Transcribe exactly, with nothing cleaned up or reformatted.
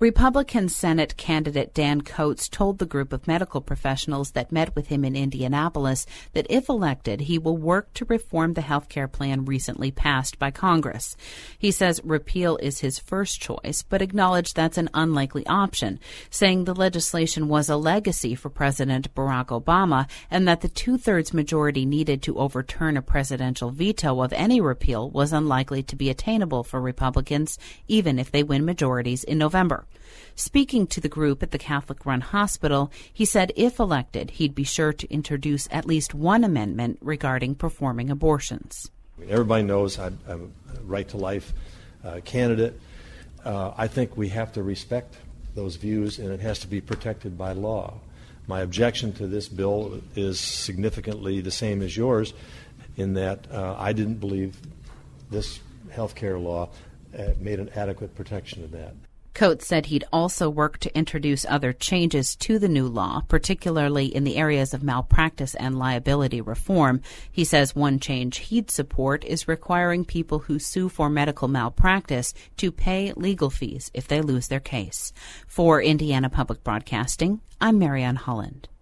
Republican Senate candidate Dan Coats told the group of medical professionals that met with him in Indianapolis that if elected, he will work to reform the health care plan recently passed by Congress. He says repeal is his first choice, but acknowledged that's an unlikely option, saying the legislation was a legacy for President Barack Obama and that the two-thirds majority needed to overturn a presidential veto of any repeal was unlikely to be attainable for Republicans, even if they win majorities in November. Speaking to the group at the Catholic-run hospital, he said if elected, he'd be sure to introduce at least one amendment regarding performing abortions. I mean, everybody knows I'm, I'm a right-to-life uh, candidate. Uh, I think we have to respect those views, and it has to be protected by law. My objection to this bill is significantly the same as yours, in that uh, I didn't believe this health care law uh, made an adequate protection of that. Coates said he'd also work to introduce other changes to the new law, particularly in the areas of malpractice and liability reform. He says one change he'd support is requiring people who sue for medical malpractice to pay legal fees if they lose their case. For Indiana Public Broadcasting, I'm Marianne Holland.